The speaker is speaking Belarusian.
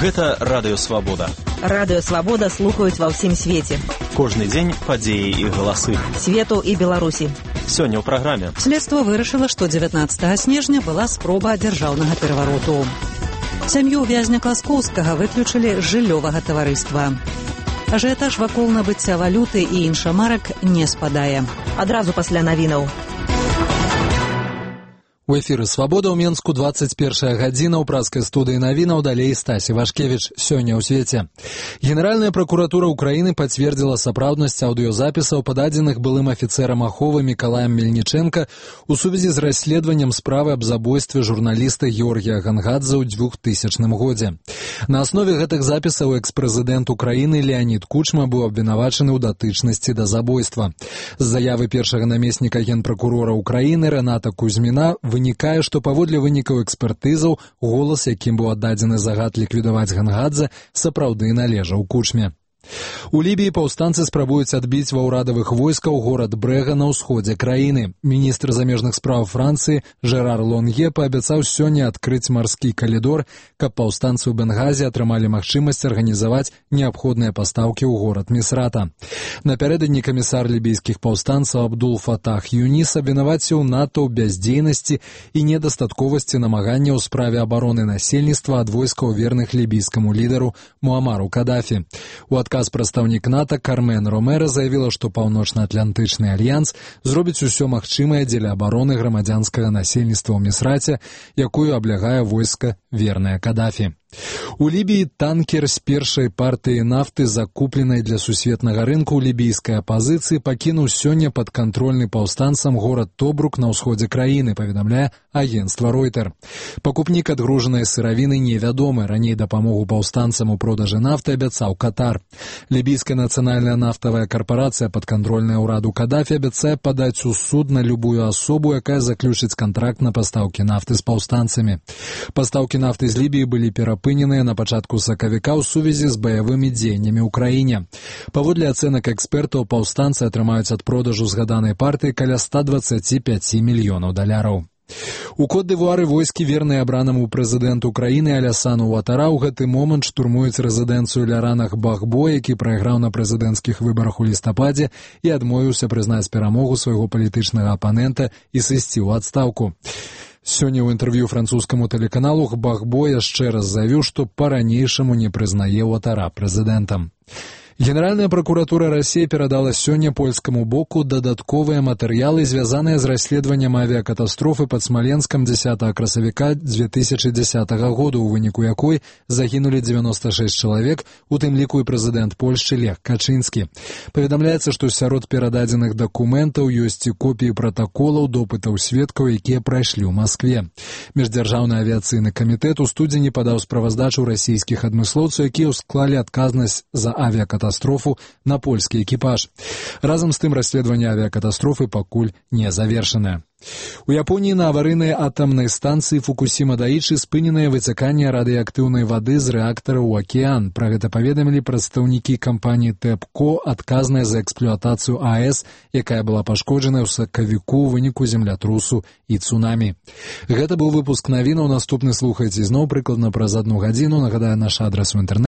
Гэта Радыё Свабода. Радыё Свабода слухаюць ва ўсім свеце. Кожны дзень падзеі і галасы. Свету і Беларусі. Сёння ў праграме. Следства вырашыла, што 19 снежня была спроба дзяржаўнага перавароту. Сям'ю вязня Класкоўскага выключылі з жыллёвага таварыства. Ажыятаж вакол набыцця валюты і іншамарак не спадае. Адразу пасля навінаў. У эфіры «Свабода» ў Менску 21 гадзіна ў праскай студыі навінаў, далей Стасі Вашкевіч. Сёння ў свеце. Генеральная пракуратура Украіны пацвердзіла сапраўднасць аўдыёзапісаў, пададзеных былым афіцэрам аховы Мікалаем Мельнічэнка у сувязі з расследаваннем справы аб забойстве журналіста Георгія Гангадзе ў 2000 годзе. На аснове гэтых запісаў экс-прэзідэнт Украіны Леонід Кучма быў абвінавачаны ў датычнасці да забойства. З заявы першага намесніка генпракурора Украіны Рэната Кузьміна вынікае, што паводле вынікаў экспертызаў голас, якім быў аддадзены загад ліквідаваць Гангадзе, сапраўды належаў Кучме. У Лібіі паўстанцы спрабуюць адбіць ва ўрадавых войскаў горад Брэга на ўсходзе краіны. Міністр замежных спраў Францыі Жерар Лонге паабяцаў сёння адкрыць марскі калідор, каб паўстанцы ў Бенгазе атрымалі магчымасць арганізаваць неабходныя пастаўкі ў горад Місрата. Напярэдадні камісар лібійскіх паўстанцаў Абдул Фатах Юніс абвінаваціў НАТО ў бяздзейнасці і недастатковасці намагання ў справе абароны насельніцтва ад войскаў верных лібійскаму лідару Муамару Кадафі. У адказ прадстаўнік НАТО Кармен Ромера заявіла, што Паўночна-Атлантычны альянс зробіць усё магчымае дзеля абароны грамадзянскага насельніцтва ў Місраце, якую аблягае войска вернае Кадафі. У Лібіі танкер з першай партыі нафты, закупленай для сусветнага рынку ў лібійскай апазіцыі, пакінуў сёння падкантрольны паўстанцам горад Тобрук на ўсходзе краіны, паведамляе агенцтва Ройтер. Пакупнік адгружанай сыравіны невядомы. Раней дапамогу паўстанцам у продажы нафты абяцаў Катар. Лібійская нацыянальная нафтавая карпарацыя, падкантрольная ўраду Кадафі, абяцае падаць у суд на любую асобу, якая заключыць кантракт на пастаўкі нафты з паўстанцамі. Пастаўкі нафты з Лібіі былі перапыненыя на пачатку сакавіка ў сувязі з баявымі дзеяннямі ў краіне. Паводле ацэнак экспертаў, паўстанцы атрымаюць ад продажу згаданай партыі каля $125 мільёнаў. У Кот-д'Івуары войскі, верныя абранаму прэзідэнту краіны Алясану Уатара, ў гэты момант штурмуюць рэзідэнцыю Ляранах Багбо, які прайграў на прэзідэнцкіх выбарах у лістападзе і адмовіўся прызнаць перамогу свайго палітычнага апанента і сысці ў адстаўку. Сёння ў інтэрв'ю французскаму тэлеканалу Багбо яшчэ раз заявіў, што па-ранейшаму не прызнае Уатара прэзідэнтам. Генеральная пракуратура Расіі перадала сёння польскаму боку дадатковыя матэрыялы, звязаныя з расследаваннем авіякатастрофы пад Смаленскам 10 красавіка 2010 года, у выніку якой загінулі 96 чалавек, у тым ліку і прэзідэнт Польшчы Лех Качынскі. Паведамляецца, што сярод перададзеных дакументаў ёсць і копіі пратаколаў допытаў сведкаў, якія прайшлі ў Маскве. Міждзяржаўны авіяцыйны камітэт у студзені падаў справаздачу расійскіх адмыслоўцаў, якія ўсклалі адказнасць за авіякатастрофу на польскі экіпаж. Разам з тым расследаванне авіякатастрофы пакуль не завершанае. У Японіі на аварыйнай атамнай станцыі Фукусіма-Даічы спыненае выцяканне радыеактыўнай вады з рэактара ў акіян. Пра гэта паведамілі прадстаўнікі кампаніі ТЭПКО, адказныя за эксплуатацыю АЭС, якая была пашкоджана ў сакавіку ў выніку землятрусу і цунамі. Гэта быў выпуск навінаў. Наступны слухайце зноў прыкладна праз 1 гадзіну. Нагадаю, наш адрас у інтэрнэце